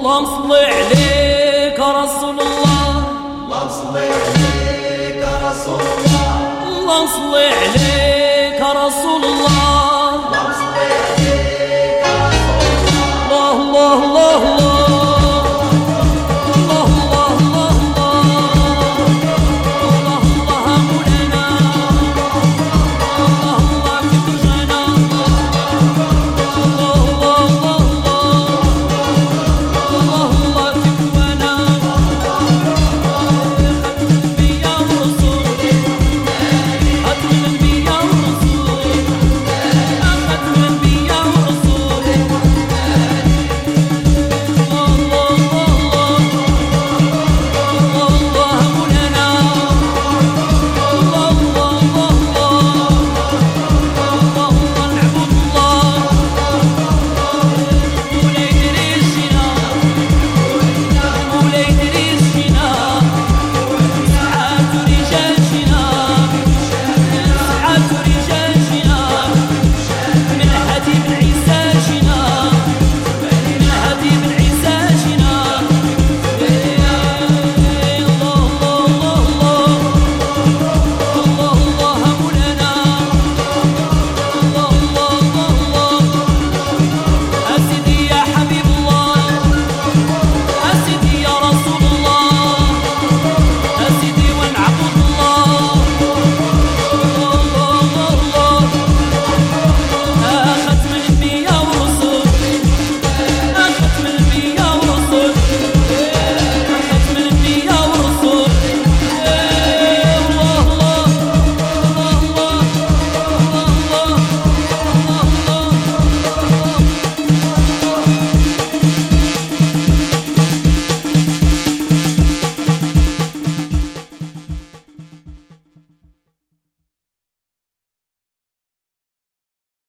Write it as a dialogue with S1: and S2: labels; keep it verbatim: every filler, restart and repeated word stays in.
S1: اللهم صل عليك رسول الله،
S2: اللهم صل عليك رسول الله،
S1: اللهم صل عليك رسول الله،
S2: اللهم صل عليك رسول الله،
S1: الله الله الله الله